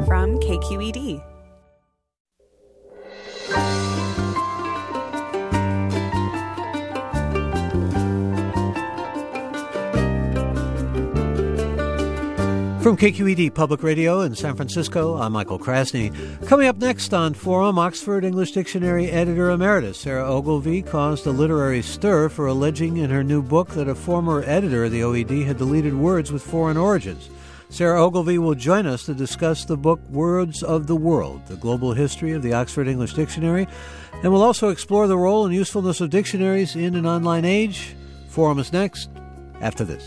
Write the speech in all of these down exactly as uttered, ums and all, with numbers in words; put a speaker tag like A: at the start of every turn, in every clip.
A: from K Q E D.
B: From K Q E D Public Radio in San Francisco, I'm Michael Krasny. Coming up next on Forum, Oxford English Dictionary Editor Emeritus Sarah Ogilvie caused a literary stir for alleging in her new book that a former editor of the O E D had deleted words with foreign origins. Sarah Ogilvie will join us to discuss the book Words of the World, the Global History of the Oxford English Dictionary, and we'll also explore the role and usefulness of dictionaries in an online age. Forum is next, after this.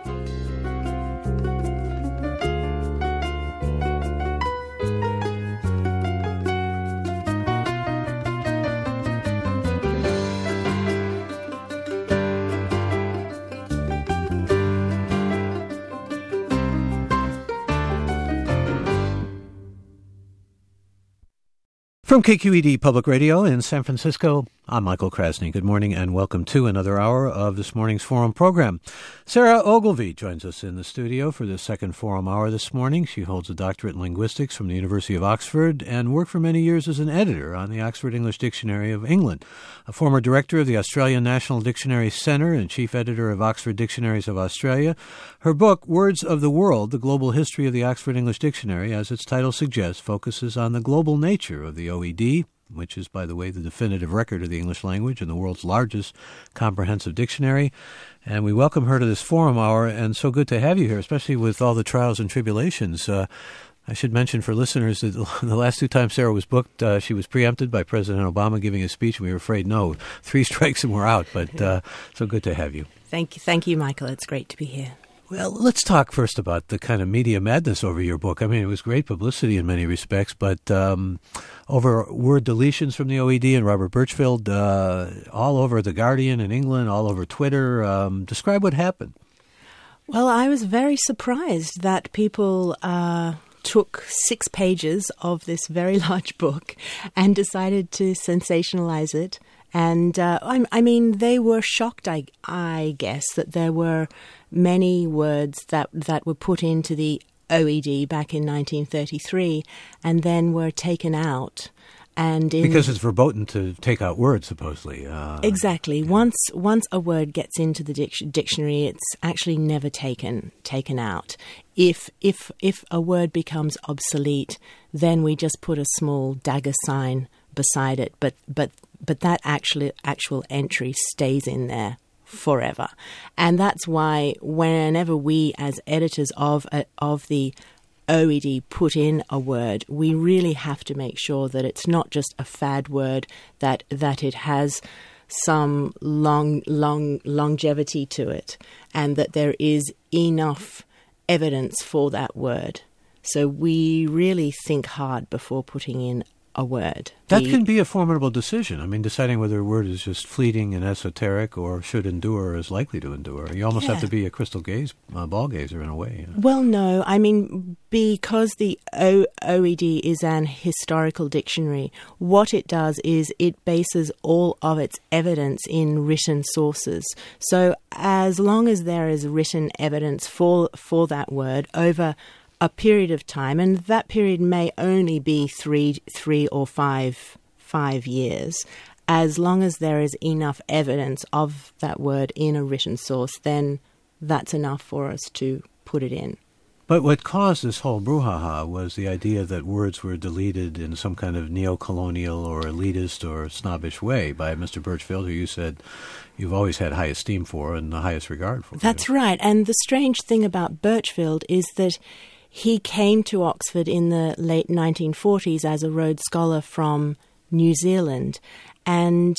B: From K Q E D Public Radio in San Francisco, I'm Michael Krasny. Good morning and welcome to another hour of this morning's Forum program. Sarah Ogilvie joins us in the studio for the second Forum hour this morning. She holds a doctorate in linguistics from the University of Oxford and worked for many years as an editor on the Oxford English Dictionary of England, a former director of the Australian National Dictionary Centre and chief editor of Oxford Dictionaries of Australia. Her book, Words of the World, the Global History of the Oxford English Dictionary, as its title suggests, focuses on the global nature of the O E D, which is, by the way, the definitive record of the English language and the world's largest comprehensive dictionary. And we welcome her to this Forum hour, and so good to have you here, especially with all the trials and tribulations. Uh, I should mention for listeners that the last two times Sarah was booked, uh, she was preempted by President Obama giving a speech, and we were afraid, no, three strikes and we're out. But uh, so good to have you.
C: Thank you. Thank you, Michael. It's great to be here.
B: Well, let's talk first about the kind of media madness over your book. I mean, it was great publicity in many respects, but um, over word deletions from the O E D and Robert Birchfield, uh, all over The Guardian in England, all over Twitter. Um, describe what happened.
C: Well, I was very surprised that people uh, took six pages of this very large book and decided to sensationalize it. And, uh, I, I mean, they were shocked, I, I guess, that there were many words that, that were put into the O E D back in nineteen thirty-three and then were taken out. And in,
B: because it's verboten to take out words, supposedly. Uh,
C: exactly.
B: Yeah.
C: Once once a word gets into the dic- dictionary, it's actually never taken taken out. If if if a word becomes obsolete, then we just put a small dagger sign beside it. But but but that actually actual entry stays in there forever, and that's why whenever we as editors of uh, of the O E D put in a word, we really have to make sure that it's not just a fad word, that that it has some long, long longevity to it, and that there is enough evidence for that word. So we really think hard before putting in a word.
B: That
C: the,
B: can be a formidable decision. I mean, deciding whether a word is just fleeting and esoteric or should endure or is likely to endure. You almost
C: yeah.
B: have to be a crystal gaze, uh, ball gazer in a way. You know?
C: Well, no. I mean, because the o- OED is an historical dictionary, what it does is it bases all of its evidence in written sources. So as long as there is written evidence for for that word over a period of time, and that period may only be three, three or five, five years. As long as there is enough evidence of that word in a written source, then that's enough for us to put it in.
B: But what caused this whole brouhaha was the idea that words were deleted in some kind of neo-colonial or elitist or snobbish way by Mister Birchfield, who you said you've always had high esteem for and the highest regard for.
C: That's right. And the strange thing about Birchfield is that he came to Oxford in the late nineteen forties as a Rhodes Scholar from New Zealand, and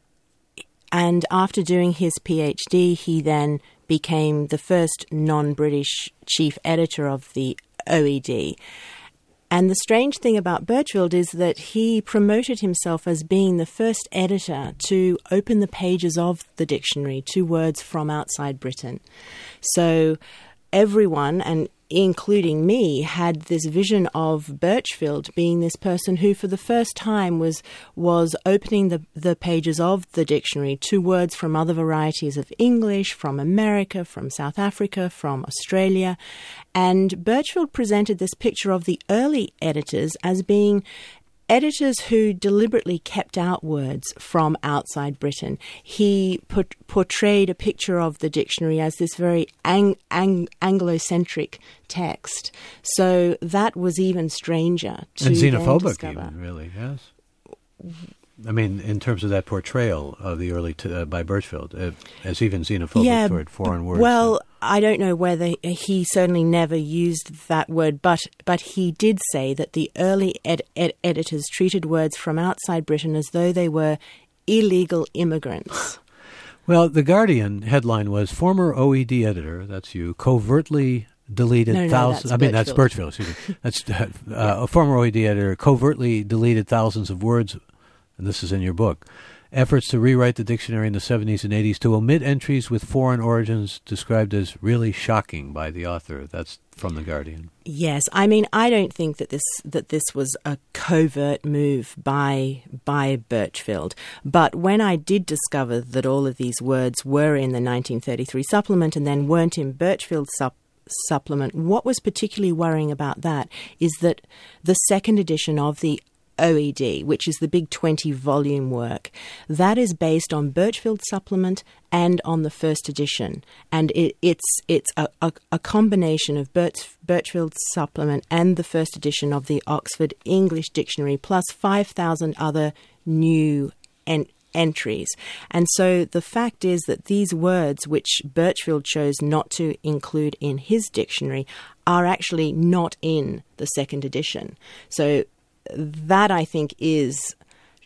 C: and after doing his PhD, he then became the first non-British chief editor of the O E D. And the strange thing about Birchfield is that he promoted himself as being the first editor to open the pages of the dictionary to words from outside Britain. So everyone, and including me, had this vision of Birchfield being this person who for the first time was was opening the, the pages of the dictionary to words from other varieties of English, from America, from South Africa, from Australia. And Birchfield presented this picture of the early editors as being editors who deliberately kept out words from outside Britain. He put, portrayed a picture of the dictionary as this very ang, ang, Anglo-centric text. So that was even stranger to
B: and xenophobic,
C: then discover.
B: Even really, yes. I mean, in terms of that portrayal of the early t- uh, by Birchfield, uh, as even xenophobic
C: yeah,
B: toward foreign words.
C: Well, I don't know whether he certainly never used that word, but but he did say that the early ed- ed- editors treated words from outside Britain as though they were illegal immigrants.
B: Well, the Guardian headline was "Former O E D editor," that's you, covertly deleted
C: no, no,
B: thousands.
C: That's
B: I mean,
C: Birchfield.
B: that's Birchfield. Excuse me. That's uh, a former O E D editor covertly deleted thousands of words. And this is in your book, efforts to rewrite the dictionary in the seventies and eighties to omit entries with foreign origins described as really shocking by the author. That's from The Guardian.
C: Yes, I mean, I don't think that this that this was a covert move by by Birchfield. But when I did discover that all of these words were in the nineteen thirty-three supplement and then weren't in Birchfield's sup- supplement, what was particularly worrying about that is that the second edition of the O E D, which is the big twenty-volume work, that is based on Birchfield's supplement and on the first edition. And it, it's it's a, a, a combination of Birch, Birchfield's supplement and the first edition of the Oxford English Dictionary, plus five thousand other new en- entries. And so the fact is that these words, which Birchfield chose not to include in his dictionary, are actually not in the second edition. So that, I think, is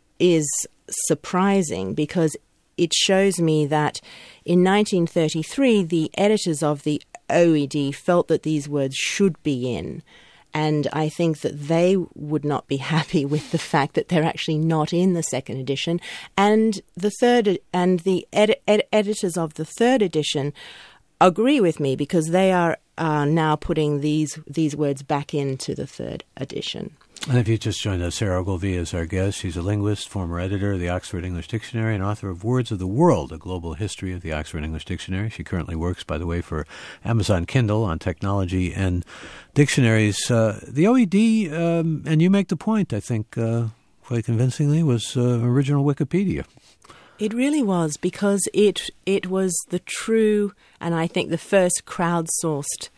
C: is surprising, because it shows me that in nineteen thirty-three, the editors of the O E D felt that these words should be in. And I think that they would not be happy with the fact that they're actually not in the second edition. And the third and the ed- ed- editors of the third edition agree with me, because they are uh, now putting these these words back into the third edition.
B: And if you just joined us, Sarah Ogilvie is our guest. She's a linguist, former editor of the Oxford English Dictionary, and author of Words of the World, a global history of the Oxford English Dictionary. She currently works, by the way, for Amazon Kindle on technology and dictionaries. Uh, the O E D, um, and you make the point, I think, uh, quite convincingly, was uh, original Wikipedia.
C: It really was, because it it was the true, and I think the first crowdsourced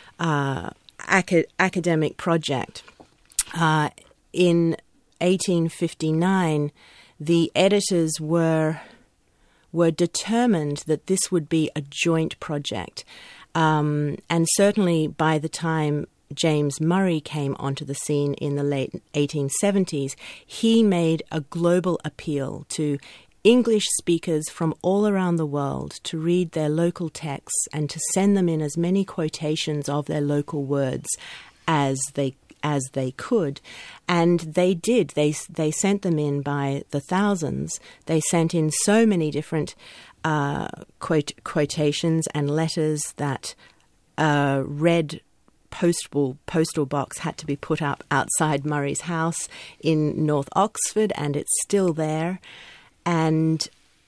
C: uh, acad- academic project. Uh, in eighteen fifty-nine, the editors were were determined that this would be a joint project. Um, and certainly by the time James Murray came onto the scene in the late eighteen seventies, he made a global appeal to English speakers from all around the world to read their local texts and to send them in as many quotations of their local words as they as they could. And they did. They they sent them in by the thousands. They sent in so many different uh, quote, quotations and letters that a red postal postal box had to be put up outside Murray's house in North Oxford, and it's still there. And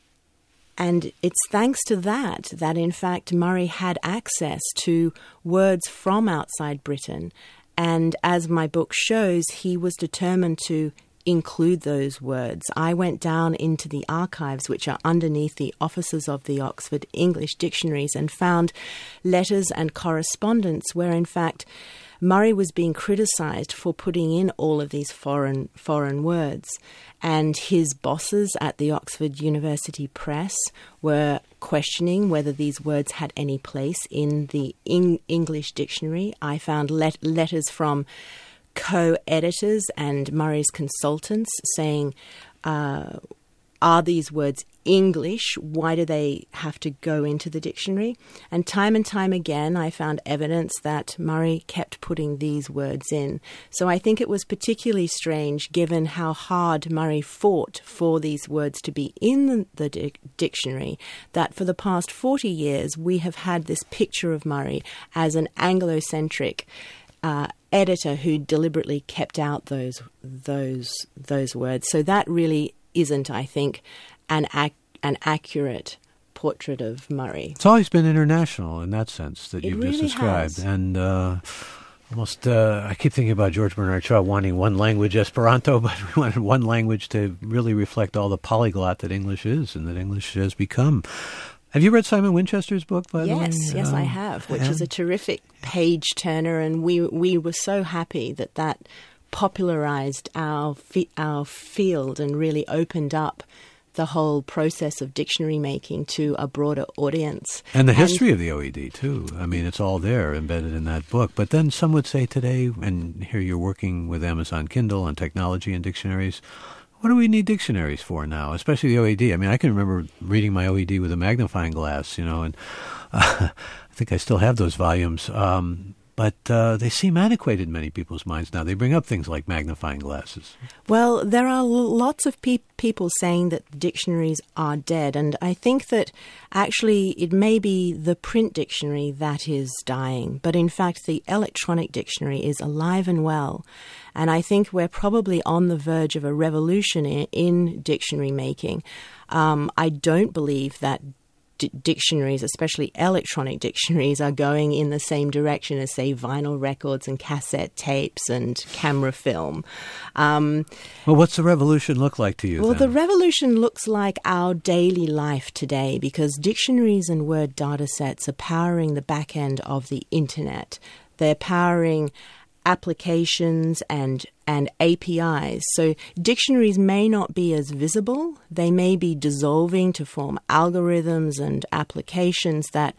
C: And it's thanks to that that, in fact, Murray had access to words from outside Britain. And as my book shows, he was determined to include those words. I went down into the archives, which are underneath the offices of the Oxford English Dictionaries, and found letters and correspondence where, in fact, Murray was being criticised for putting in all of these foreign foreign words. And his bosses at the Oxford University Press were questioning whether these words had any place in the in- English dictionary. I found let- letters from co-editors and Murray's consultants saying, uh, are these words English, why do they have to go into the dictionary? And time and time again, I found evidence that Murray kept putting these words in. So I think it was particularly strange, given how hard Murray fought for these words to be in the, the di- dictionary, that for the past forty years, we have had this picture of Murray as an Anglo-centric uh, editor who deliberately kept out those those those words. So that really isn't, I think, an ac- an accurate portrait of Murray.
B: It's always been international in that sense that
C: It
B: you've
C: really
B: just described.
C: has.
B: And uh, almost, uh, I keep thinking about George Bernard Shaw wanting one language, Esperanto, but we wanted one language to really reflect all the polyglot that English is and that English has become. Have you read Simon Winchester's book, by
C: yes,
B: the way?
C: Yes, yes,
B: um,
C: I have, which
B: and?
C: is a terrific page-turner, and we we were so happy that that popularized our fi- our field and really opened up the whole process of dictionary making to a broader audience.
B: And the history and, of the O E D, too. I mean, it's all there, embedded in that book. But then some would say today, and here you're working with Amazon Kindle and technology and dictionaries, what do we need dictionaries for now, especially the O E D? I mean, I can remember reading my O E D with a magnifying glass, you know, and uh, I think I still have those volumes. Um, but uh, they seem antiquated in many people's minds now. They bring up things like magnifying glasses.
C: Well, there are lots of pe- people saying that dictionaries are dead, and I think that actually it may be the print dictionary that is dying, but in fact the electronic dictionary is alive and well. And I think we're probably on the verge of a revolution in, in dictionary making. Um, I don't believe that D- dictionaries, especially electronic dictionaries, are going in the same direction as, say, vinyl records and cassette tapes and camera film. Um,
B: well, what's the revolution look like to you
C: Well,
B: then?
C: The revolution looks like our daily life today, because dictionaries and word data sets are powering the back end of the internet. They're powering applications and and A P Is. So dictionaries may not be as visible. They may be dissolving to form algorithms and applications that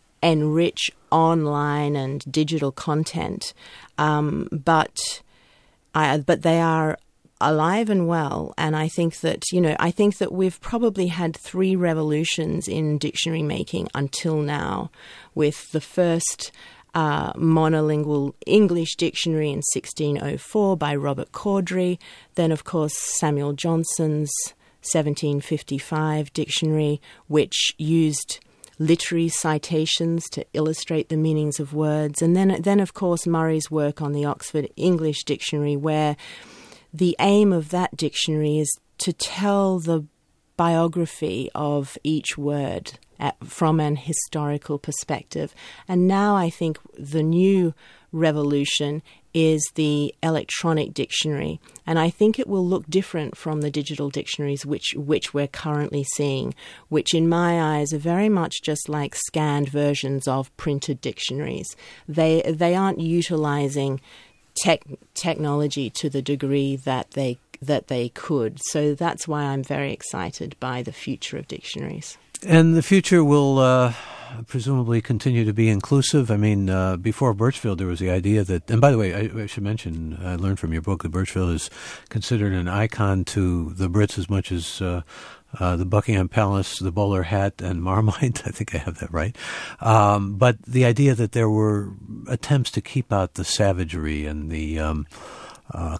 C: enrich online and digital content. Um, but I, but they are alive and well, and I think that, you know, I think that we've probably had three revolutions in dictionary making until now, with the first Uh, monolingual English dictionary in sixteen oh four by Robert Corddry. Then, of course, Samuel Johnson's seventeen fifty-five dictionary, which used literary citations to illustrate the meanings of words. And then, then of course, Murray's work on the Oxford English Dictionary, where the aim of that dictionary is to tell the biography of each word at, from an historical perspective. And now I think the new revolution is the electronic dictionary. And I think it will look different from the digital dictionaries which which we're currently seeing, which in my eyes are very much just like scanned versions of printed dictionaries. They they aren't utilizing tech, technology to the degree that they that they could. So that's why I'm very excited by the future of dictionaries.
B: And the future will uh, presumably continue to be inclusive. I mean, uh, before Birchfield, there was the idea that, and by the way, I, I should mention, I learned from your book that Birchfield is considered an icon to the Brits as much as uh, uh, the Buckingham Palace, the bowler hat, and Marmite. I think I have that right. Um, but the idea that there were attempts to keep out the savagery and the um, uh,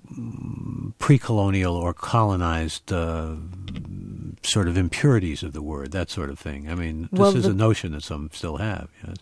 B: pre-colonial or colonized uh, sort of impurities of the word, that sort of thing. I mean, this
C: well,
B: is
C: the,
B: a notion that some still have. Yes.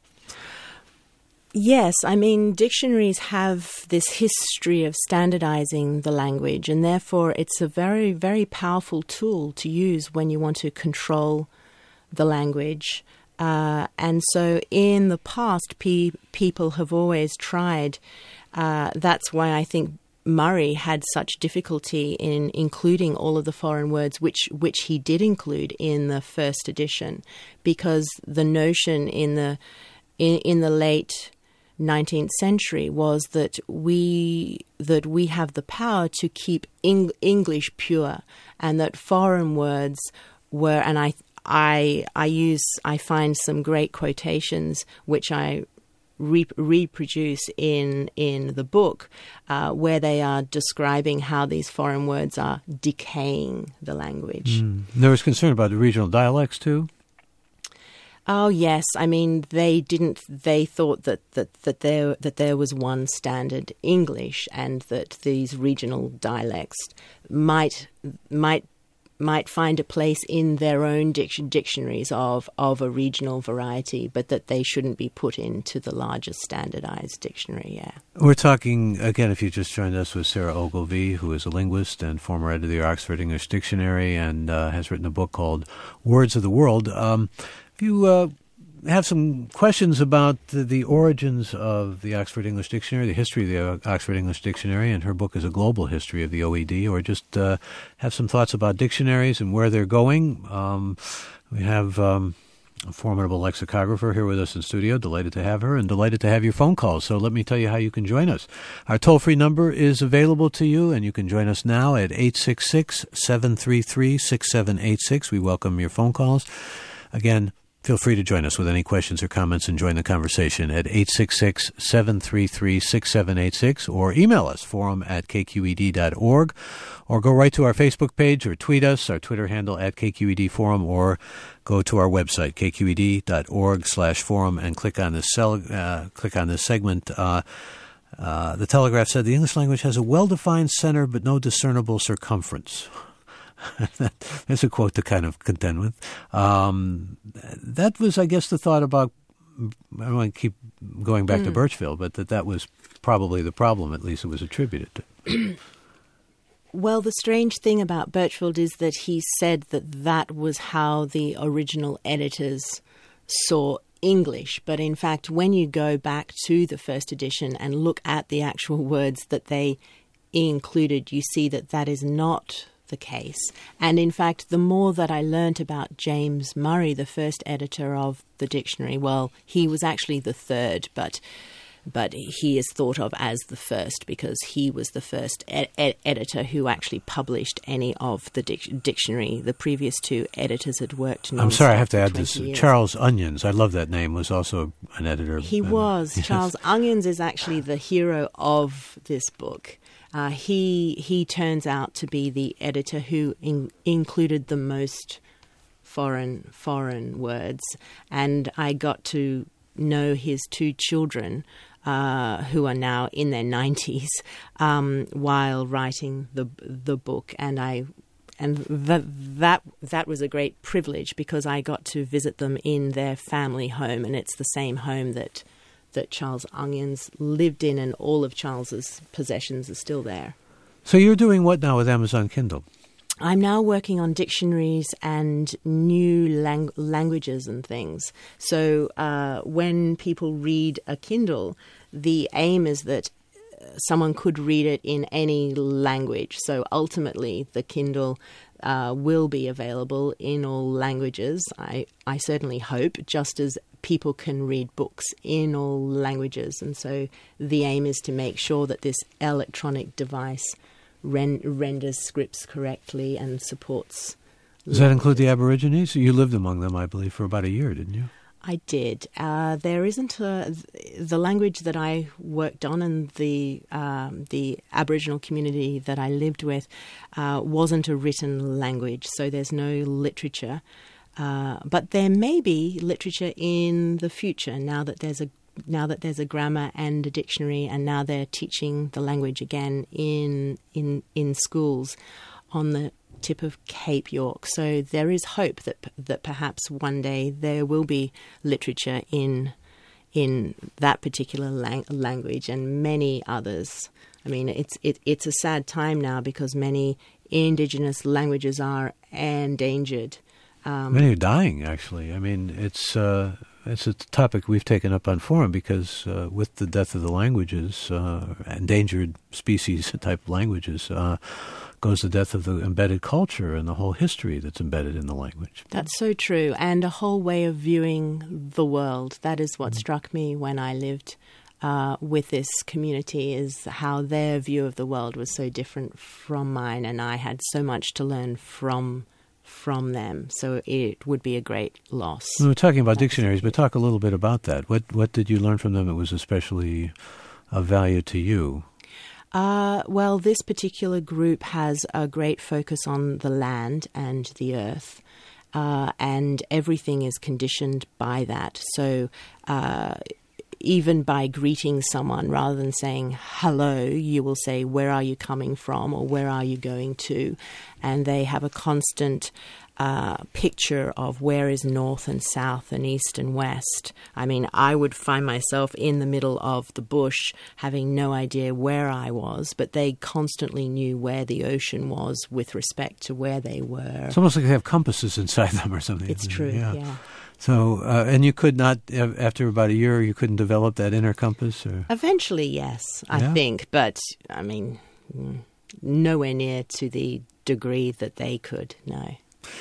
C: Yes, I mean, dictionaries have this history of standardizing the language, and therefore it's a very, very powerful tool to use when you want to control the language. Uh, and so in the past, pe- people have always tried. Uh, that's why I think Murray had such difficulty in including all of the foreign words, which which he did include in the first edition, because the notion in the in, in the late nineteenth century was that we that we have the power to keep Eng- English pure, and that foreign words were, and I I I use I find some great quotations which I re- reproduce in in the book, uh, where they are describing how these foreign words are decaying the language.
B: Mm. There was concern about the regional dialects too.
C: Oh yes, I mean they didn't. They thought that, that, that there that there was one standard English, and that these regional dialects might might might find a place in their own dic- dictionaries of of a regional variety, but that they shouldn't be put into the larger standardized dictionary. Yeah,
B: we're talking again. If you just joined us, with Sarah Ogilvie, who is a linguist and former editor of the Oxford English Dictionary, and uh, has written a book called Words of the World. Um, If you uh, have some questions about the, the origins of the Oxford English Dictionary, the history of the Oxford English Dictionary, and her book is a global history of the O E D, or just uh, have some thoughts about dictionaries and where they're going, um, we have um, a formidable lexicographer here with us in studio. Delighted to have her, and delighted to have your phone calls. So let me tell you how you can join us. Our toll-free number is available to you, and you can join us now at eight six six, seven three three, six seven eight six. We welcome your phone calls. Again, feel free to join us with any questions or comments and join the conversation at eight six six, seven three three, six seven eight six, or email us, forum at k q e d dot org, or go right to our Facebook page or tweet us, our Twitter handle at K Q E D Forum, or go to our website, k q e d dot org slash forum, and click on this, cell, uh, click on this segment. Uh, uh, the Telegraph said the English language has a well-defined center but no discernible circumference. That's a quote to kind of contend with. Um, that was, I guess, the thought about, I don't want to keep going back mm. to Birchfield, but that that was probably the problem, at least it was attributed to.
C: Well, the strange thing about Birchfield is that he said that that was how the original editors saw English. But in fact, when you go back to the first edition and look at the actual words that they included, you see that that is not the case. And in fact, the more that I learnt about James Murray, the first editor of the dictionary, well, he was actually the third, but but he is thought of as the first because he was the first ed- ed- editor who actually published any of the dic- dictionary. The previous two editors had worked.
B: I'm sorry, I have to add this.
C: Years.
B: Charles Onions, I love that name, was also an editor.
C: He was. Yes. Charles Onions is actually the hero of this book. Uh, he he turns out to be the editor who in, included the most foreign foreign words, and I got to know his two children, uh, who are now in their nineties, um, while writing the the book, and I and that that that was a great privilege because I got to visit them in their family home, and it's the same home that. that Charles Onions lived in, and all of Charles's possessions are still there.
B: So you're doing what now with Amazon Kindle?
C: I'm now working on dictionaries and new lang- languages and things. So uh, when people read a Kindle, the aim is that someone could read it in any language. So ultimately, the Kindle uh, will be available in all languages. I, I certainly hope, just as people can read books in all languages. And so the aim is to make sure that this electronic device ren- renders scripts correctly and supports.
B: Does that include the Aborigines? You lived among them, I believe, for about a year, didn't you?
C: I did. Uh, there isn't a, the language that I worked on, and the um, the Aboriginal community that I lived with uh, wasn't a written language, so there's no literature. Uh, but there may be literature in the future now that there's a now that there's a grammar and a dictionary, and now they're teaching the language again in in in schools on the tip of Cape York. So there is hope that that perhaps one day there will be literature in in that particular lang- language and many others. I mean, it's it, it's a sad time now because many indigenous languages are endangered. Um,
B: Many are dying, actually. I mean, it's uh, it's a topic we've taken up on Forum because uh, with the death of the languages, uh, endangered species type languages, uh, goes the death of the embedded culture and the whole history that's embedded in the language.
C: That's so true. And a whole way of viewing the world. That is what mm-hmm. struck me when I lived uh, with this community, is how their view of the world was so different from mine, and I had so much to learn from from them. So it would be a great loss.
B: We were talking about dictionaries, but talk a little bit about that. What what did you learn from them that was especially of value to you?
C: Uh, well, this particular group has a great focus on the land and the earth, uh, and everything is conditioned by that. So uh, even by greeting someone, rather than saying hello, you will say, where are you coming from, or where are you going to? And they have a constant uh, picture of where is north and south and east and west. I mean, I would find myself in the middle of the bush having no idea where I was, but they constantly knew where the ocean was with respect to where they were.
B: It's almost like they have compasses inside them or something.
C: It's true, yeah. yeah.
B: So, uh, and you could not, after about a year, you couldn't develop that inner compass? Or?
C: Eventually, yes, I yeah. think. But, I mean, nowhere near to the degree that they could, no.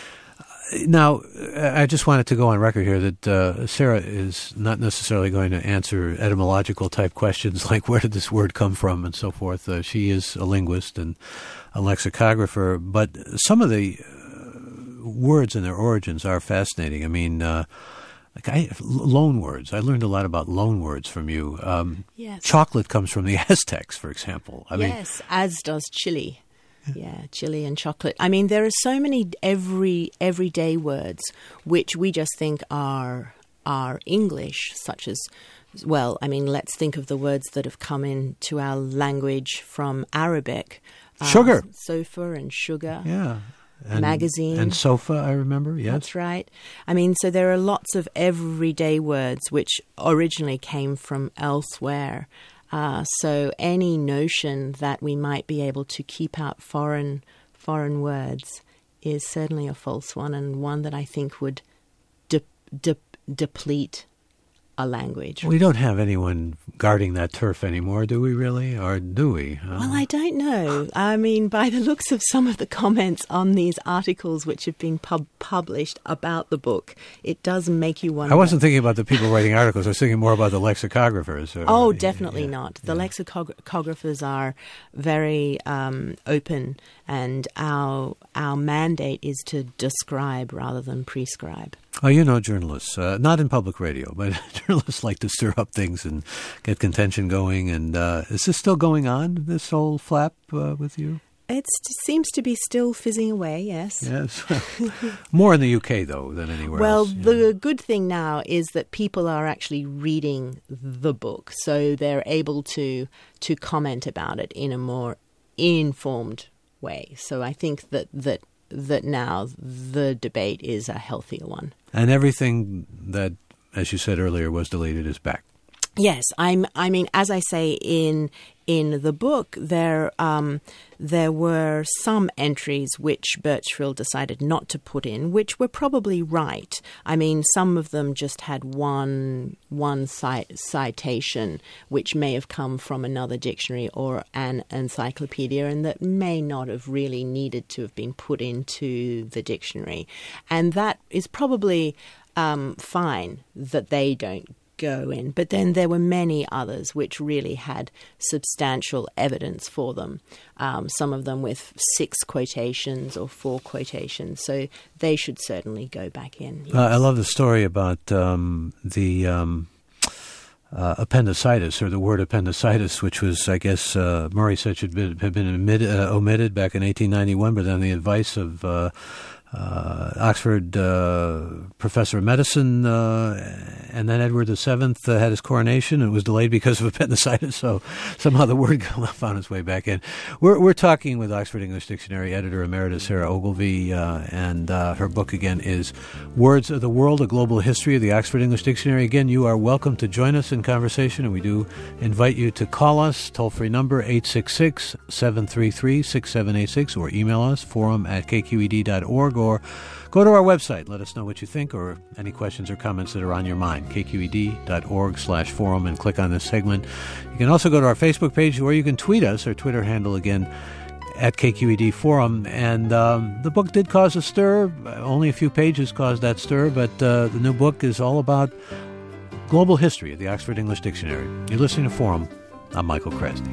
B: Now, I just wanted to go on record here that uh, Sarah is not necessarily going to answer etymological type questions like where did this word come from and so forth. Uh, she is a linguist and a lexicographer, but some of the uh, words and their origins are fascinating. I mean, uh, like I, loan words. I learned a lot about loan words from you. Um,
C: yes.
B: Chocolate comes from the Aztecs, for example. I
C: yes,
B: mean,
C: as does chili. Yeah, chili and chocolate. I mean, there are so many every everyday words which we just think are are English, such as, well, I mean, let's think of the words that have come into our language from Arabic.
B: Sugar.
C: Uh, sofa and sugar.
B: Yeah. And,
C: magazine.
B: And sofa, I remember, yes.
C: That's right. I mean, so there are lots of everyday words which originally came from elsewhere. Uh, so any notion that we might be able to keep out foreign foreign words is certainly a false one, and one that I think would de- de- deplete a language.
B: We don't have anyone guarding that turf anymore, do we really? Or do we? Uh,
C: well, I don't know. I mean, by the looks of some of the comments on these articles which have been pub- published about the book, it does make you wonder.
B: I wasn't thinking about the people writing articles. I was thinking more about the lexicographers. Or,
C: oh, definitely
B: yeah,
C: not. The
B: yeah.
C: lexicographers are very um, open, and our our mandate is to describe rather than prescribe.
B: Oh, you know journalists, uh, not in public radio, but journalists like to stir up things and get contention going. And uh, is this still going on, this whole flap uh, with you?
C: It seems to be still fizzing away, yes.
B: Yes. More in the U K, though, than anywhere
C: well,
B: else.
C: Well, the
B: know.
C: good thing now is that people are actually reading the book, so they're able to to comment about it in a more informed way. So I think that that that now the debate is a healthier one.
B: And everything that, as you said earlier, was deleted is back.
C: Yes, I'm. I mean, as I say in in the book, there um, there were some entries which Birchfield decided not to put in, which were probably right. I mean, some of them just had one one cite, citation, which may have come from another dictionary or an encyclopedia, and that may not have really needed to have been put into the dictionary, and that is probably um, fine that they don't go in. But then there were many others which really had substantial evidence for them, um, some of them with six quotations or four quotations. So they should certainly go back in. Yes.
B: Uh, I love the story about um, the um, uh, appendicitis, or the word appendicitis, which was, I guess, uh, Murray said should be, have been omitted, uh, omitted back in eighteen ninety-one, but on the advice of uh, Uh, Oxford uh, professor of medicine, uh, and then Edward the Seventh uh, had his coronation. It was delayed because of appendicitis, so somehow the word found its way back in. We're, we're talking with Oxford English Dictionary editor emeritus Sarah Ogilvie, uh, and uh, her book again is Words of the World, A Global History of the Oxford English Dictionary. Again, you are welcome to join us in conversation, and we do invite you to call us, toll-free number eight six six, seven three three, six seven eight six, or email us, forum at k q e d dot org, or go to our website. Let us know what you think or any questions or comments that are on your mind, k q e d dot org slash forum, and click on this segment. You can also go to our Facebook page, or you can tweet us. Our Twitter handle, again, at K Q E D Forum. And um, the book did cause a stir. Only a few pages caused that stir, but uh, the new book is all about global history of the Oxford English Dictionary. You're listening to Forum. I'm Michael Krasny.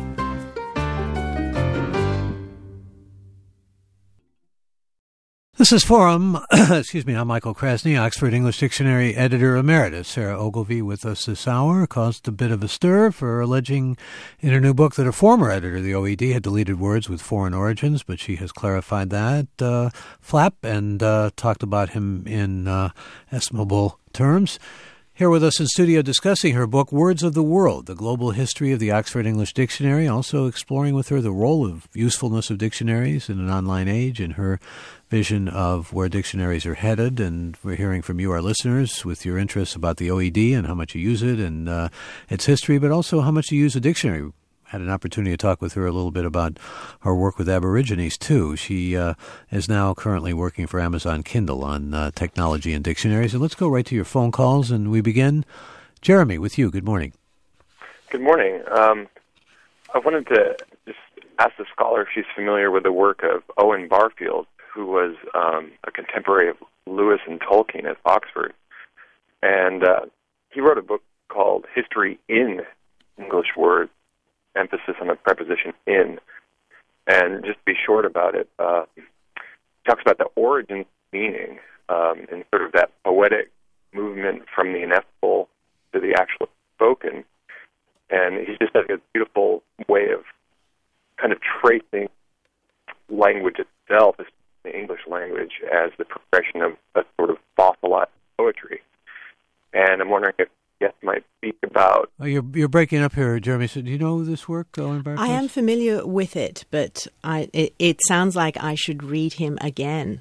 B: This is Forum. Excuse me, I'm Michael Krasny, Oxford English Dictionary Editor Emeritus. Sarah Ogilvie with us this hour caused a bit of a stir for alleging in her new book that a former editor of the O E D had deleted words with foreign origins, but she has clarified that uh, flap and uh, talked about him in uh, estimable terms. Here with us in studio discussing her book, Words of the World, The Global History of the Oxford English Dictionary, also exploring with her the role of usefulness of dictionaries in an online age and her vision of where dictionaries are headed. And we're hearing from you, our listeners, with your interests about the O E D and how much you use it and uh, its history, but also how much you use a dictionary. Had an opportunity to talk with her a little bit about her work with Aborigines, too. She uh, is now currently working for Amazon Kindle on uh, technology and dictionaries. And let's go right to your phone calls, and we begin. Jeremy, with you. Good morning.
A: Good morning. Um, I wanted to just ask the scholar if she's familiar with the work of Owen Barfield, who was um, a contemporary of Lewis and Tolkien at Oxford. And uh, he wrote a book called History in English Words, emphasis on the preposition in. And just to be short about it, uh, he talks about the origin meaning um, and sort of that poetic movement from the ineffable to the actual spoken. And he just has a beautiful way of kind of tracing language itself, the English language, as the progression of a sort of fossilized poetry. And I'm wondering if Yes, might speak about.
B: Oh, you're you're breaking up here, Jeremy. So, do you know this work, Owen Barfield?
C: I am familiar with it, but I it, it sounds like I should read him again.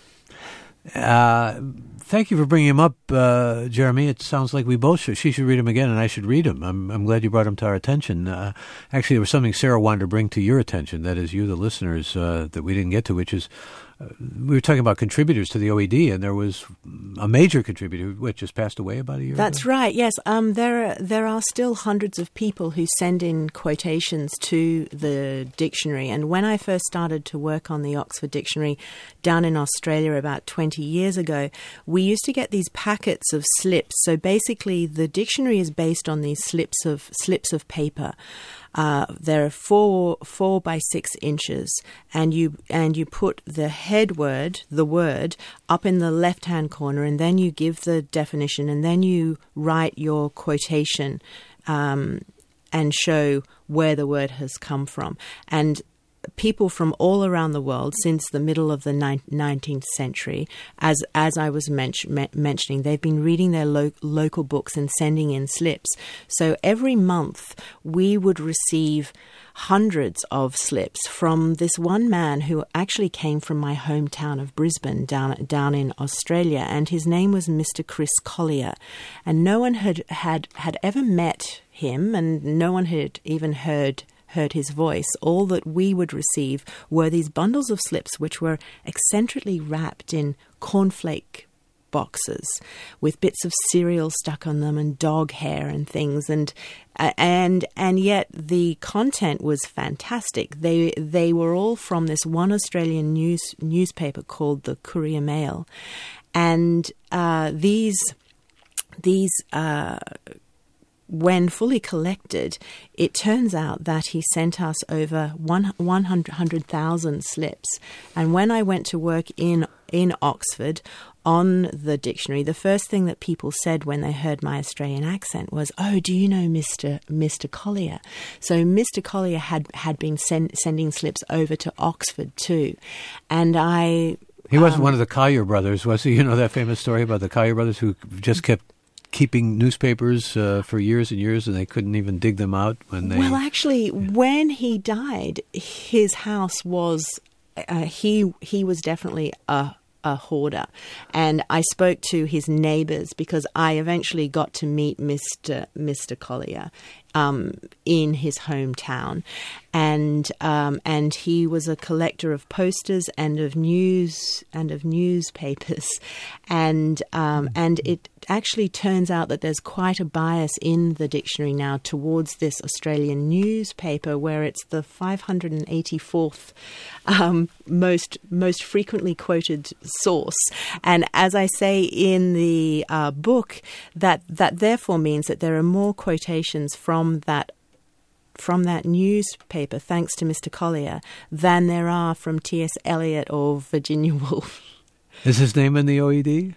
B: Uh, thank you for bringing him up, uh, Jeremy. It sounds like we both should. She should read him again, and I should read him. I'm I'm glad you brought him to our attention. Uh, actually, there was something Sarah wanted to bring to your attention. That is, you, the listeners, uh, that we didn't get to, which is. Uh, we were talking about contributors to the O E D, and there was a major contributor which just passed away about a year
C: That's
B: ago.
C: right, yes. Um, there, are, there are still hundreds of people who send in quotations to the dictionary. And when I first started to work on the Oxford Dictionary down in Australia about twenty years ago, we used to get these packets of slips. So basically, the dictionary is based on these slips of slips of paper. Uh, they're four four by six inches, and you and you put the head word, the word, up in the left-hand corner, and then you give the definition, and then you write your quotation um, and show where the word has come from. And people from all around the world since the middle of the nineteenth century, as as I was men- mentioning, they've been reading their lo- local books and sending in slips. So every month we would receive hundreds of slips from this one man who actually came from my hometown of Brisbane down down in Australia, and his name was Mister Chris Collier, and no one had had, had ever met him, and no one had even heard heard his voice. All that we would receive were these bundles of slips which were eccentrically wrapped in cornflake boxes with bits of cereal stuck on them and dog hair and things, and uh, and and yet the content was fantastic. They they were all from this one Australian news newspaper called the Courier Mail, and uh, these these uh, when fully collected, it turns out that he sent us over one hundred thousand slips. And when I went to work in in Oxford on the dictionary, the first thing that people said when they heard my Australian accent was, "Oh, do you know Mister Mister Collier?" So Mister Collier had had been send, sending slips over to Oxford too, and I.
B: He wasn't
C: um,
B: one of the Collier brothers, was he? You know that famous story about the Collier brothers who just kept keeping newspapers uh, for years and years, and they couldn't even dig them out when they...
C: Well, actually, yeah. When he died, his house was... Uh, he he was definitely a... a hoarder. And I spoke to his neighbours because I eventually got to meet Mister Mister Collier um, in his hometown. And um, and he was a collector of posters and of news and of newspapers. And um, and it actually turns out that there's quite a bias in the dictionary now towards this Australian newspaper, where it's the five hundred eighty-fourth um, most most frequently quoted source. And as I say in the uh, book, that that therefore means that there are more quotations from that from that newspaper, thanks to Mister Collier, than there are from T S Eliot or Virginia Woolf.
B: Is his name in the O E D?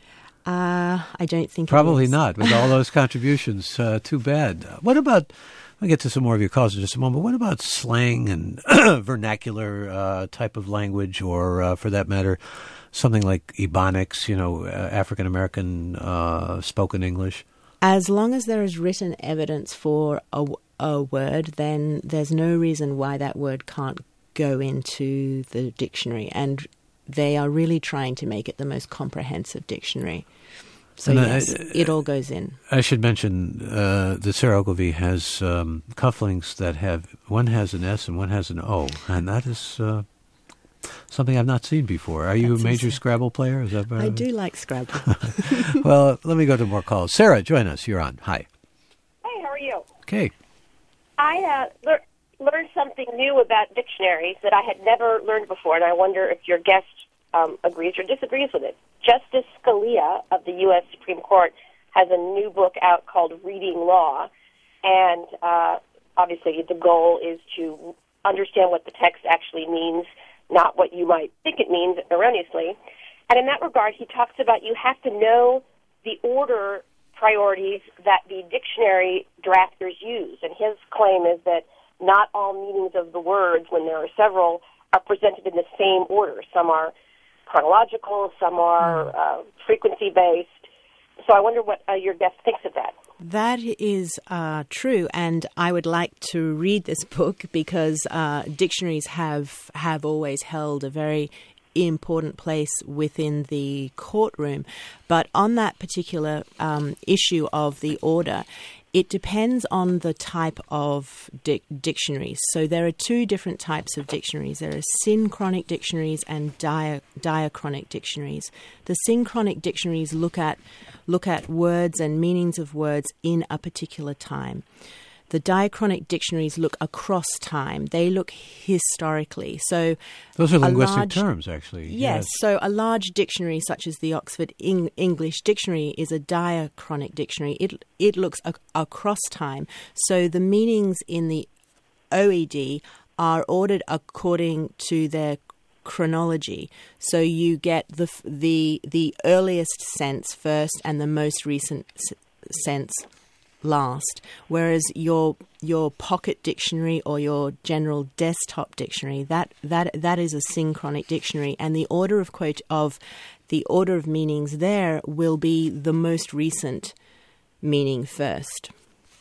C: Uh, I don't think
B: Probably
C: it is.
B: not, with all those contributions. Uh, too bad. What about, I'll get to some more of your calls in just a moment, what about slang and vernacular uh, type of language, or uh, for that matter, something like Ebonics, you know, uh, African-American uh, spoken English?
C: As long as there is written evidence for a, a word, then there's no reason why that word can't go into the dictionary. And they are really trying to make it the most comprehensive dictionary. So, and yes, I, it all goes in.
B: I should mention uh, that Sarah Ogilvie has um, cufflinks that have, one has an S and one has an O, and that is uh, something I've not seen before. Are you That's a major insane. Scrabble player? Is that
C: I do like Scrabble.
B: Well, let me go to more calls. Sarah, join us. You're on. Hi.
D: Hey, how are you?
B: Okay.
D: I uh, lear- learned something new about dictionaries that I had never learned before, and I wonder if your guest um, agrees or disagrees with it. Justice Scalia of the U S Supreme Court has a new book out called Reading Law, and uh, obviously the goal is to understand what the text actually means, not what you might think it means erroneously. And in that regard, he talks about you have to know the order priorities that the dictionary drafters use. And his claim is that not all meanings of the words, when there are several, are presented in the same order. Some are chronological, some are uh, frequency-based. So I wonder what uh, your guest thinks of that.
C: That is uh, true, and I would like to read this book because uh, dictionaries have have always held a very important place within the courtroom. But on that particular um, issue of the order, it depends on the type of di- dictionaries. So there are two different types of dictionaries. There are synchronic dictionaries and dia- diachronic dictionaries. The synchronic dictionaries look at look at words and meanings of words in a particular time. The diachronic dictionaries look across time. They look historically. So
B: those are linguistic
C: large,
B: terms, actually.
C: Yes,
B: yes.
C: So a large dictionary such as the Oxford Eng- English Dictionary is a diachronic dictionary. It it looks a- across time. So the meanings in the O E D are ordered according to their chronology. So you get the the the earliest sense first and the most recent s- sense last, whereas your your pocket dictionary or your general desktop dictionary, that that that is a synchronic dictionary, and the order of quote of the order of meanings there will be the most recent meaning first.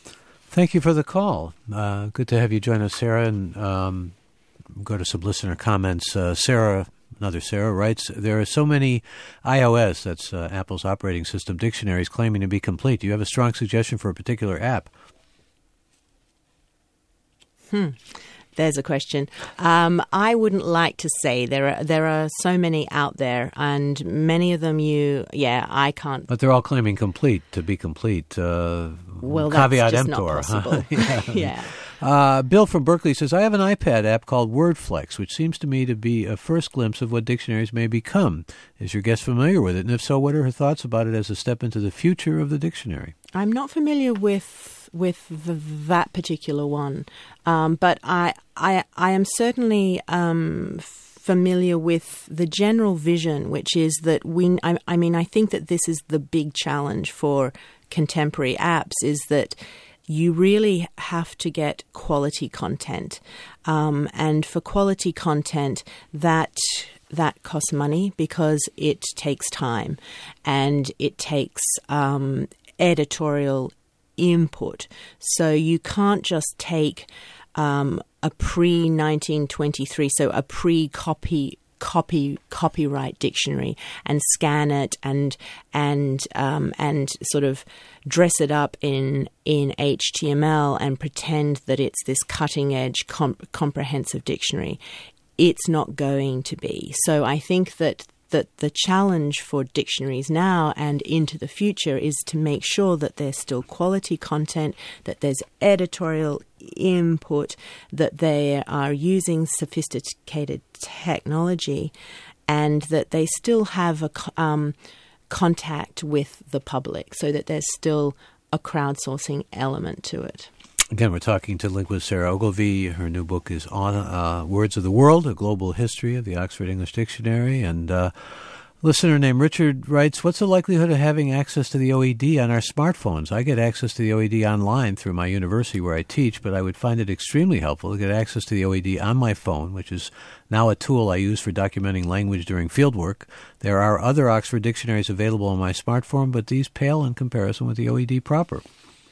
B: Thank you for the call. Uh, good to have you join us, Sarah, and um, go to some listener comments. Uh, Sarah Another Sarah writes, there are so many iOS, that's uh, Apple's operating system, dictionaries claiming to be complete. Do you have a strong suggestion for a particular app?
C: Hmm. There's a question. Um, I wouldn't like to say. There are there are so many out there, and many of them you, yeah, I can't.
B: But they're all claiming complete to be complete. Uh,
C: well,
B: caveat
C: that's just
B: emptor,
C: not possible.
B: Huh? yeah.
C: yeah.
B: Uh, Bill from Berkeley says, I have an iPad app called WordFlex, which seems to me to be a first glimpse of what dictionaries may become. Is your guest familiar with it? And if so, what are her thoughts about it as a step into the future of the dictionary?
C: I'm not familiar with with the, that particular one, um, but I, I I am certainly um, familiar with the general vision, which is that we. I, I mean, I think that this is the big challenge for contemporary apps, is that you really have to get quality content. Um, and for quality content, that that costs money because it takes time and it takes um, editorial input. So you can't just take um, a pre nineteen twenty-three, so a pre-copy copy copyright dictionary, and scan it and and um, and sort of dress it up in in H T M L and pretend that it's this cutting edge comp- comprehensive dictionary. It's not going to be. So I think that that the challenge for dictionaries now and into the future is to make sure that there's still quality content, that there's editorial input, that they are using sophisticated technology, and that they still have a um, contact with the public, so that there's still a crowdsourcing element to it.
B: Again, we're talking to linguist Sarah Ogilvie. Her new book is on uh, Words of the World, A Global History of the Oxford English Dictionary. And uh, Listener named Richard writes, what's the likelihood of having access to the O E D on our smartphones? I get access to the O E D online through my university where I teach, but I would find it extremely helpful to get access to the O E D on my phone, which is now a tool I use for documenting language during fieldwork. There are other Oxford dictionaries available on my smartphone, but these pale in comparison with the O E D proper.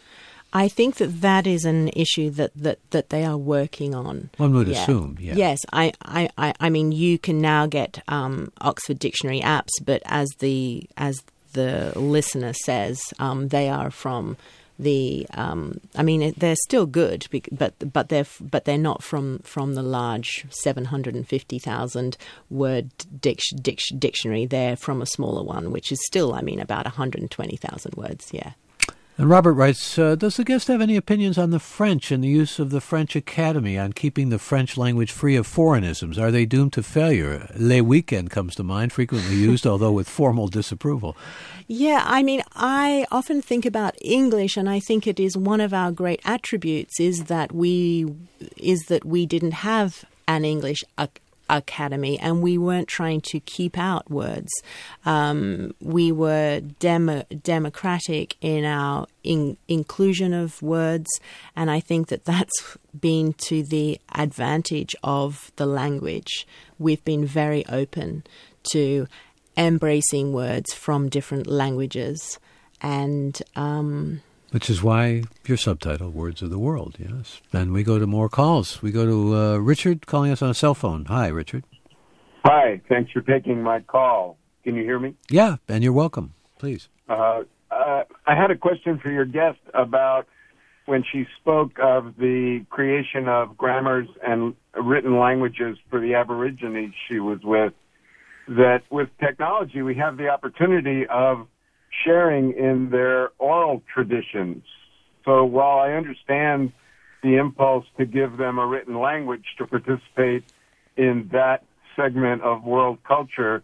C: I think that that is an issue that, that, that they are working on.
B: One would
C: yeah.
B: assume, yeah.
C: Yes, I, I, I, I mean, you can now get um, Oxford Dictionary apps, but as the as the listener says, um, they are from the. Um, I mean, they're still good, but but they're but they're not from, from the large seven hundred and fifty thousand word dic- dic- dictionary. They're from a smaller one, which is still, I mean, about one hundred and twenty thousand words. Yeah.
B: And Robert writes, uh, does the guest have any opinions on the French and the use of the French Academy on keeping the French language free of foreignisms? Are they doomed to failure? Les Weekend comes to mind, frequently used, although with formal disapproval.
C: Yeah, I mean, I often think about English, and I think it is one of our great attributes is that we is that we didn't have an English Academy. Academy, and we weren't trying to keep out words. Um, we were demo- democratic in our in- inclusion of words, and I think that that's been to the advantage of the language. We've been very open to embracing words from different languages, and um,
B: which is why your subtitle, Words of the World, yes. And we go to more calls. We go to uh, Richard calling us on a cell phone. Hi, Richard.
E: Hi, thanks for taking my call. Can you hear me?
B: Yeah, and you're welcome. Please.
E: Uh, uh, I had a question for your guest about when she spoke of the creation of grammars and written languages for the Aborigines she was with, that with technology we have the opportunity of sharing in their oral traditions. So while I understand the impulse to give them a written language to participate in that segment of world culture,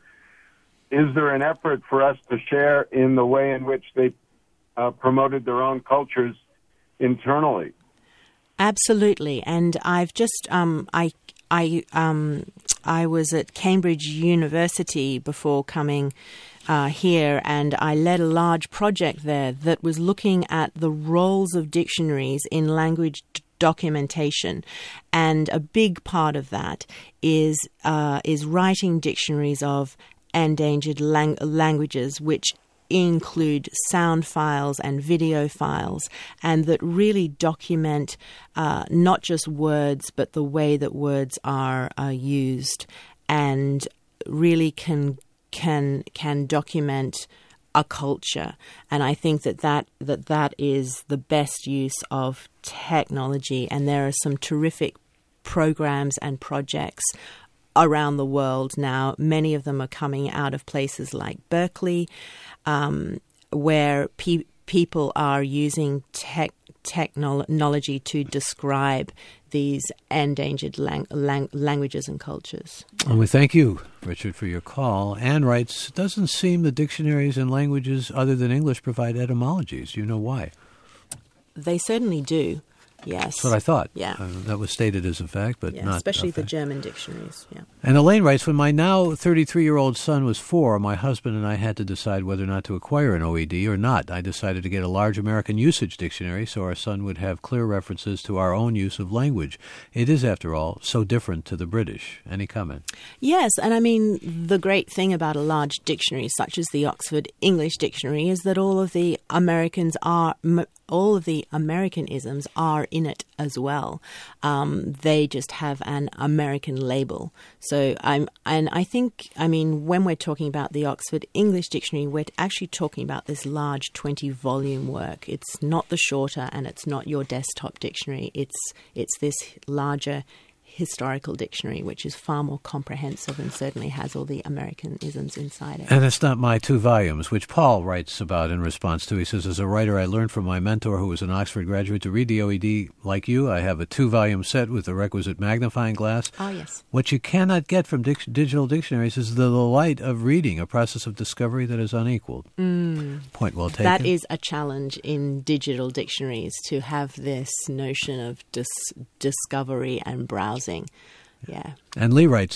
E: is there an effort for us to share in the way in which they uh, promoted their own cultures internally?
C: Absolutely. And I've just, um, I, I, um, I was at Cambridge University before coming Uh, here, and I led a large project there that was looking at the roles of dictionaries in language d- documentation, and a big part of that is uh, is writing dictionaries of endangered lang- languages, which include sound files and video files, and that really document uh, not just words, but the way that words are, are used, and really can can can document a culture. And I think that that, that that is the best use of technology. And there are some terrific programs and projects around the world now. Many of them are coming out of places like Berkeley, um, where pe- people are using tech technology to describe these endangered lang- lang- languages and cultures.
B: And we thank you, Richard, for your call. Anne writes, it doesn't seem the dictionaries in languages other than English provide etymologies. Do you know why?
C: They certainly do. Yes.
B: That's what I thought.
C: Yeah.
B: Uh, that was stated as a fact, but
C: yeah,
B: not
C: especially
B: a
C: the
B: fact.
C: German dictionaries. Yeah.
B: And Elaine writes, when my now thirty-three-year-old son was four, my husband and I had to decide whether or not to acquire an O E D or not. I decided to get a large American usage dictionary so our son would have clear references to our own use of language. It is, after all, so different to the British. Any comment?
C: Yes, and I mean, the great thing about a large dictionary such as the Oxford English Dictionary is that all of the Americans are... all of the Americanisms are in it as well. Um, they just have an American label. So I'm, and I think, I mean, when we're talking about the Oxford English Dictionary, we're actually talking about this large twenty-volume work. It's not the shorter, and it's not your desktop dictionary. It's it's this larger historical dictionary, which is far more comprehensive and certainly has all the Americanisms inside it.
B: And it's not my two volumes, which Paul writes about in response to. He says, as a writer, I learned from my mentor, who was an Oxford graduate, to read the O E D like you. I have a two-volume set with the requisite magnifying glass.
C: Oh, yes.
B: What you cannot get from dic- digital dictionaries is the delight of reading, a process of discovery that is unequaled.
C: Mm.
B: Point well taken.
C: That is a challenge in digital dictionaries, to have this notion of dis- discovery and browsing. Yeah.
B: And Lee writes,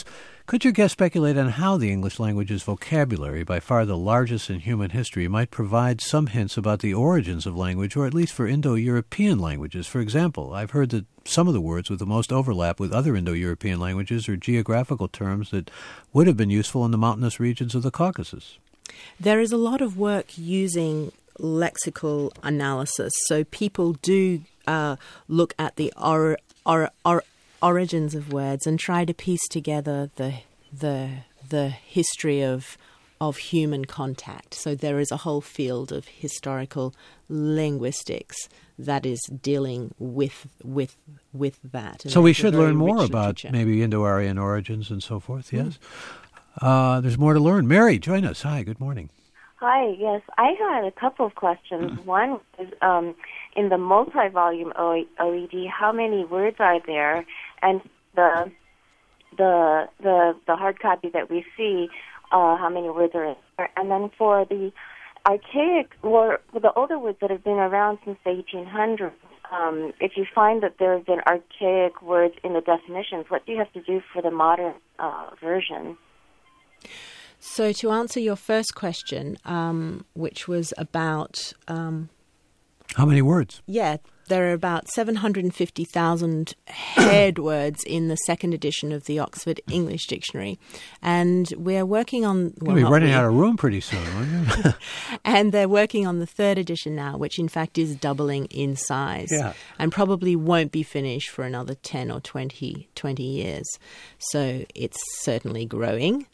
B: Could your guest speculate on how the English language's vocabulary, by far the largest in human history, might provide some hints about the origins of language, or at least for Indo-European languages? For example, I've heard that some of the words with the most overlap with other Indo-European languages are geographical terms that would have been useful in the mountainous regions of the Caucasus.
C: There is a lot of work using lexical analysis, so people do uh, look at the or, or, or, origins of words and try to piece together the the the history of of human contact. So there is a whole field of historical linguistics that is dealing with with with that. And
B: so we
C: that's a
B: should
C: very
B: learn more
C: rich
B: about
C: literature.
B: maybe Indo-Aryan origins and so forth. Yes. Mm. Uh, there's more to learn. Mary, join us. Hi, good morning.
F: Hi, yes. I had a couple of questions. Mm-hmm. One is, um, in the multi-volume O E D, how many words are there? And the the the the hard copy that we see, uh, how many words are in there? And then for the archaic, or for the older words that have been around since the eighteen hundreds, um, if you find that there have been archaic words in the definitions, what do you have to do for the modern uh, version?
C: So to answer your first question, um, which was about... Um,
B: How many words?
C: Yeah, there are about seven hundred fifty thousand head words in the second edition of the Oxford English Dictionary. And we're working on... Well,
B: You'll be running
C: we,
B: out of room pretty soon, won't you?
C: And they're working on the third edition now, which in fact is doubling in size.
B: Yeah.
C: And probably won't be finished for another ten or twenty, twenty years. So it's certainly growing.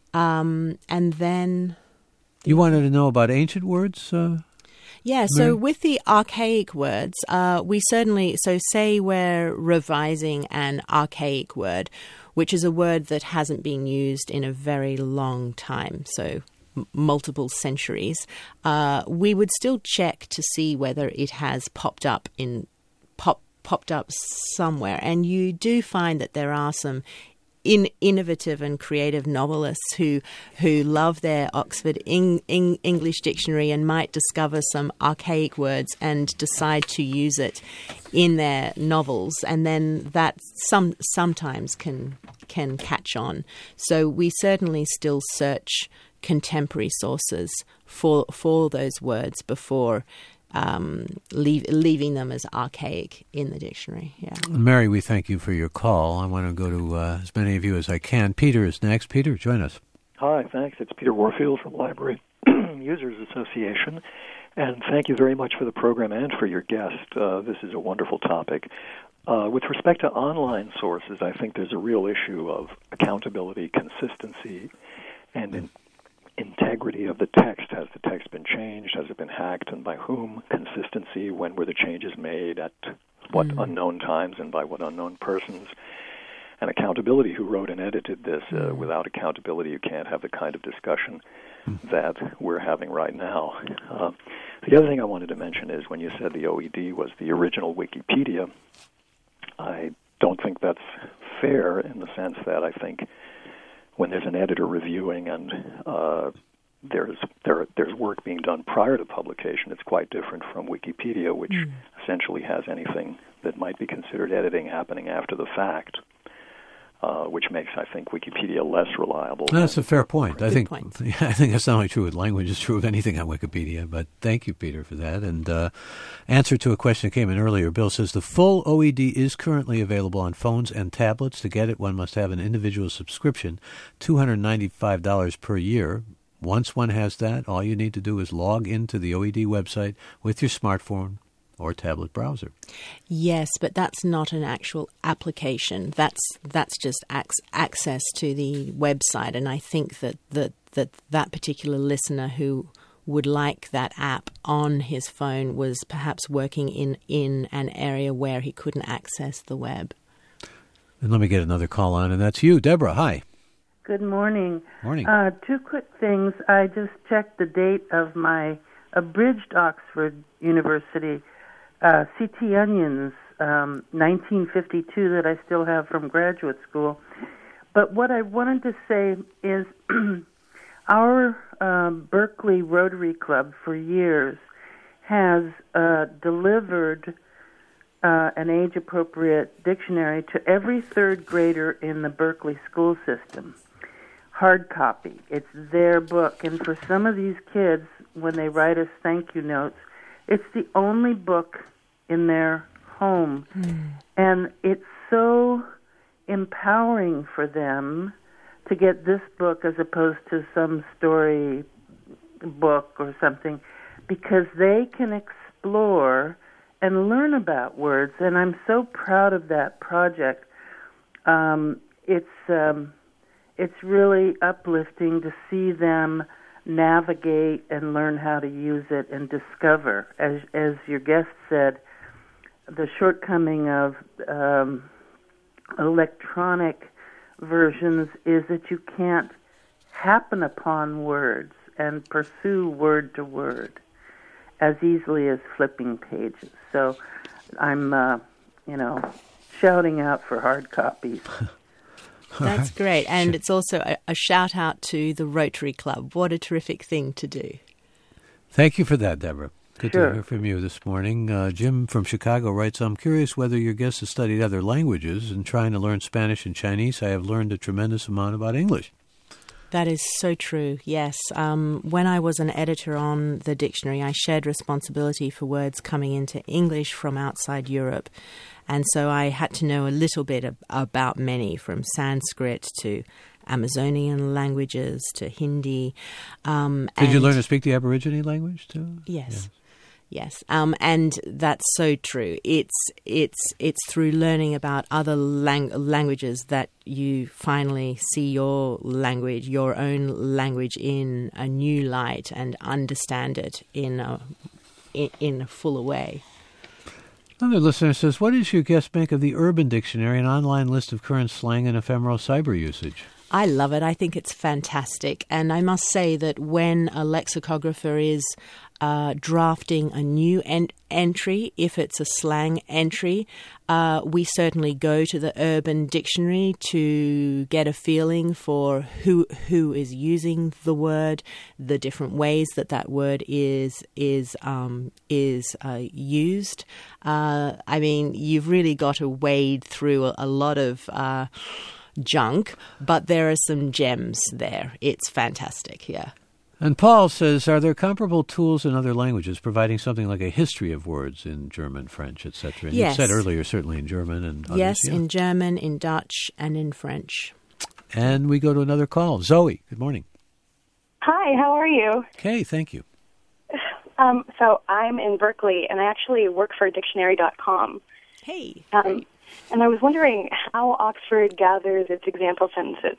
C: Um, and then...
B: You wanted to know about ancient words? Uh,
C: yeah, so Mary? With the archaic words, uh, we certainly... So say we're revising an archaic word, which is a word that hasn't been used in a very long time, so m- multiple centuries. Uh, we would still check to see whether it has popped up in pop popped up somewhere. And you do find that there are some... In, innovative and creative novelists who who love their Oxford Eng, Eng, English Dictionary and might discover some archaic words and decide to use it in their novels, and then that some sometimes can can catch on. So we certainly still search contemporary sources for for those words before Um, leave, leaving them as archaic in the dictionary. Yeah.
B: Mary, we thank you for your call. I want to go to uh, as many of you as I can. Peter is next. Peter, join us.
G: Hi, thanks. It's Peter Warfield from Library Users Association. And thank you very much for the program and for your guest. Uh, this is a wonderful topic. Uh, with respect to online sources, I think there's a real issue of accountability, consistency, and in integrity of the text. Has the text been changed? Has it been hacked, and by whom? Consistency, when were the changes made, at what mm. unknown times and by what unknown persons? And accountability, who wrote and edited this. Uh, without accountability, you can't have the kind of discussion mm. that we're having right now. Uh, the other thing I wanted to mention is when you said the O E D was the original Wikipedia, I don't think that's fair in the sense that I think when there's an editor reviewing and uh, there's there there's work being done prior to publication, it's quite different from Wikipedia, which mm. essentially has anything that might be considered editing happening after the fact, uh, which makes, I think, Wikipedia less reliable.
B: That's a fair point. I think
C: point.
B: I think that's not only true with language, it's true of anything on Wikipedia. But thank you, Peter, for that. And uh, answer to a question that came in earlier, Bill says the full O E D is currently available on phones and tablets. To get it, one must have an individual subscription, two hundred ninety-five dollars per year. Once one has that, all you need to do is log into the O E D website with your smartphone or tablet browser.
C: Yes, but that's not an actual application. That's that's just ac- access to the website. And I think that, that that that particular listener who would like that app on his phone was perhaps working in, in an area where he couldn't access the web.
B: And let me get another call on, and that's you, Deborah. Hi.
H: Good morning.
B: Morning.
H: Uh, two quick things. I just checked the date of my abridged Oxford University Uh, C T Onions, um, nineteen fifty-two, that I still have from graduate school. But what I wanted to say is our uh, Berkeley Rotary Club for years has uh, delivered uh, an age-appropriate dictionary to every third grader in the Berkeley school system. hard copy. It's their book. And for some of these kids, when they write us thank you notes, it's the only book in their home. Mm. And it's so empowering for them to get this book as opposed to some story book or something, because they can explore and learn about words. And I'm so proud of that project. Um, it's um, it's really uplifting to see them navigate and learn how to use it and discover. As as your guest said, the shortcoming of um, electronic versions is that you can't happen upon words and pursue word to word as easily as flipping pages. So I'm, uh, you know, shouting out for hard copies.
C: That's great. And it's also a, a shout out to the Rotary Club. What a terrific thing to do.
B: Thank you for that, Deborah. Good
H: sure.
B: to hear from you this morning. Uh, Jim from Chicago writes, I'm curious whether your guest has studied other languages. In trying to learn Spanish and Chinese, I have learned a tremendous amount about English.
C: That is so true, yes. Um, when I was an editor on the dictionary, I shared responsibility for words coming into English from outside Europe. And so I had to know a little bit ab- about many, from Sanskrit to Amazonian languages to Hindi. Um,
B: Did you learn to speak the Aborigine language too?
C: Yes. yes. Yes, um, and that's so true. It's it's it's through learning about other lang- languages that you finally see your language, your own language, in a new light and understand it in a in, in a fuller way.
B: Another listener says, "What does your guest make of the Urban Dictionary, an online list of current slang and ephemeral cyber usage?"
C: I love it. I think it's fantastic. And I must say that when a lexicographer is uh, drafting a new en- entry, if it's a slang entry, uh, we certainly go to the Urban Dictionary to get a feeling for who who is using the word, the different ways that that word is is um, is uh, used. Uh, I mean, you've really got to wade through a, a lot of Uh, junk, but there are some gems there. It's fantastic, yeah.
B: And Paul says, are there comparable tools in other languages providing something like a history of words in German, French, et cetera? And
C: yes.
B: You said earlier, certainly in German and others.
C: Yes,
B: yeah.
C: in German, in Dutch, and in French.
B: And we go to another call. Zoe, good morning.
I: Hi, how are you?
B: Okay, thank you.
I: Um, so I'm in Berkeley, and I actually work for dictionary dot com.
C: Hey.
I: Um, and I was wondering how Oxford gathers its example sentences.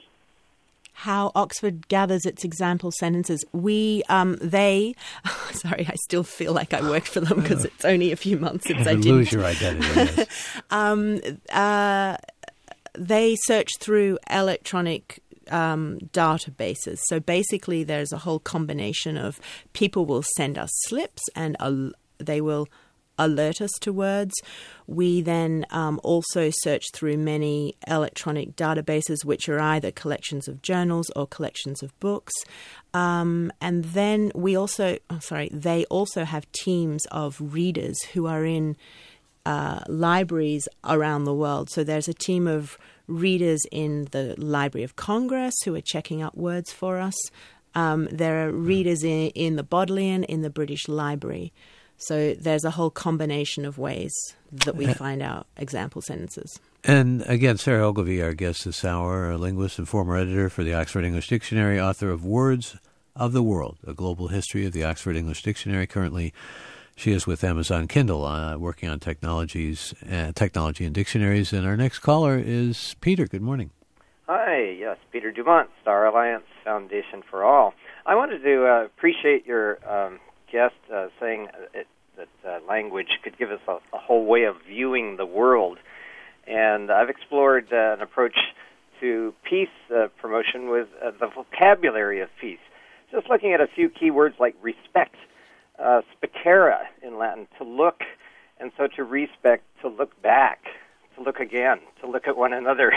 C: How Oxford gathers its example sentences. We, um, they, sorry, I still feel like I work for them because it's only a few months since
B: Never
C: I didn't.
B: lose your identity. Yes.
C: um, uh, they search through electronic um, databases. So basically there's a whole combination of people will send us slips and uh, they will alert us to words. We then um, also search through many electronic databases, which are either collections of journals or collections of books. Um, and then we also, oh, sorry, they also have teams of readers who are in uh, libraries around the world. So there's a team of readers in the Library of Congress who are checking out words for us. Um, there are readers in, in the Bodleian, in the British Library. So there's a whole combination of ways that we find out example sentences.
B: And again, Sarah Ogilvie, our guest this hour, a linguist and former editor for the Oxford English Dictionary, author of Words of the World, A Global History of the Oxford English Dictionary. Currently, she is with Amazon Kindle, uh, working on technologies, uh, technology and dictionaries. And our next caller is Peter. Good morning.
J: Hi, yes, Peter Dumont, Star Alliance Foundation for All. I wanted to uh, appreciate your um, guest uh, saying it, that uh, language could give us a, a whole way of viewing the world. And I've explored uh, an approach to peace uh, promotion with uh, the vocabulary of peace. Just looking at a few key words like respect, uh, spicere in Latin, to look, and so to respect, to look back, to look again, to look at one another,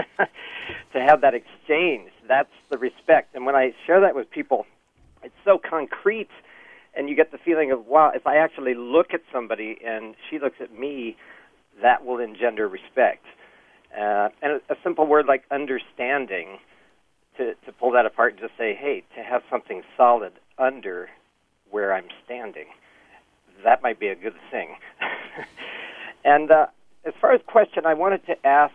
J: to have that exchange. That's the respect. And when I share that with people, it's so concrete. And you get the feeling of, wow, if I actually look at somebody and she looks at me, that will engender respect. Uh, and a, a simple word like understanding to, to pull that apart and just say, hey, to have something solid under where I'm standing, that might be a good thing. And uh, as far as question, I wanted to ask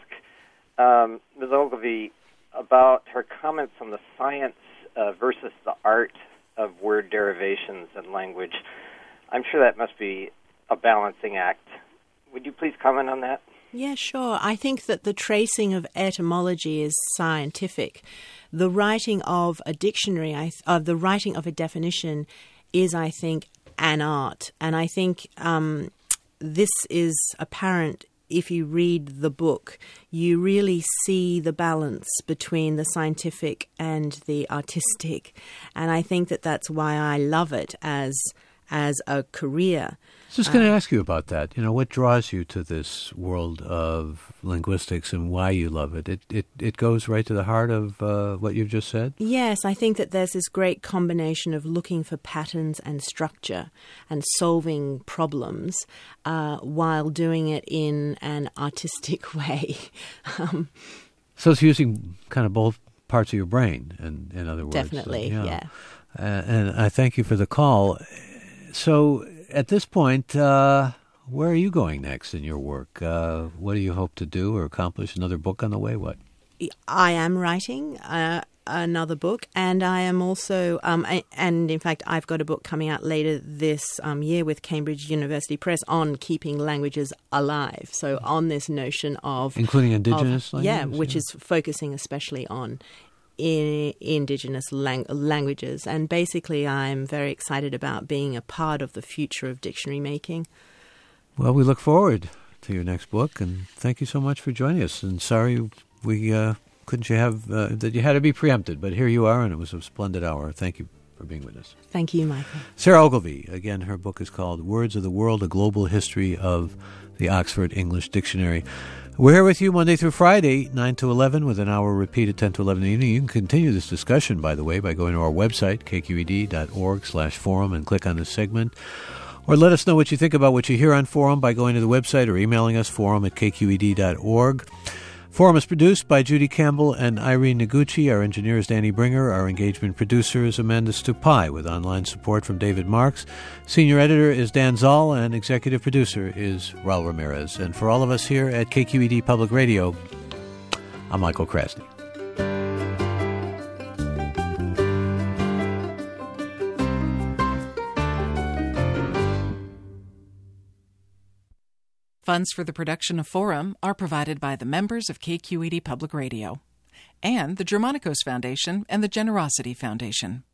J: um, Miz Ogilvie about her comments on the science uh, versus the art of word derivations and language. I'm sure that must be a balancing act. Would you please comment on that?
C: Yeah, sure. I think that the tracing of etymology is scientific. The writing of a dictionary, I th- uh, the writing of a definition is, I think, an art. And I think um, this is apparent if you read the book. You really see the balance between the scientific and the artistic. And I think that that's why I love it as as a career.
B: I was just going to uh, ask you about that. You know, what draws you to this world of linguistics and why you love it? It it, it goes right to the heart of uh, what you've just said?
C: Yes, I think that there's this great combination of looking for patterns and structure and solving problems uh, while doing it in an artistic way. um,
B: so it's using kind of both parts of your brain, in, in other words.
C: Definitely,
B: so, yeah.
C: yeah.
B: Uh, and I thank you for the call. So at this point, uh, where are you going next in your work? Uh, what do you hope to do or accomplish? Another book on the way? What?
C: I am writing uh, another book, and I am also, um, I, and in fact, I've got a book coming out later this um, year with Cambridge University Press on keeping languages alive. So on this notion of...
B: Including indigenous
C: of,
B: languages?
C: Yeah, which
B: yeah.
C: is focusing especially on in indigenous lang- languages. And basically, I'm very excited about being a part of the future of dictionary making.
B: Well, we look forward to your next book, and thank you so much for joining us. And sorry we uh, couldn't you have uh, that you had to be preempted, but here you are, and it was a splendid hour. Thank you for being with us.
C: Thank you, Michael.
B: Sarah Ogilvie, again, her book is called Words of the World, A Global History of the Oxford English Dictionary. We're here with you Monday through Friday, nine to eleven, with an hour repeat at ten to eleven in the evening. You can continue this discussion, by the way, by going to our website, k q e d dot org slash forum, and click on this segment. Or let us know what you think about what you hear on Forum by going to the website or emailing us, forum at k q e d dot org. Forum is produced by Judy Campbell and Irene Noguchi. Our engineer is Danny Bringer. Our engagement producer is Amanda Stupai, with online support from David Marks. Senior editor is Dan Zoll, and executive producer is Raul Ramirez. And for all of us here at K Q E D Public Radio, I'm Michael Krasny.
K: Funds for the production of Forum are provided by the members of K Q E D Public Radio and the Germanicos Foundation and the Generosity Foundation.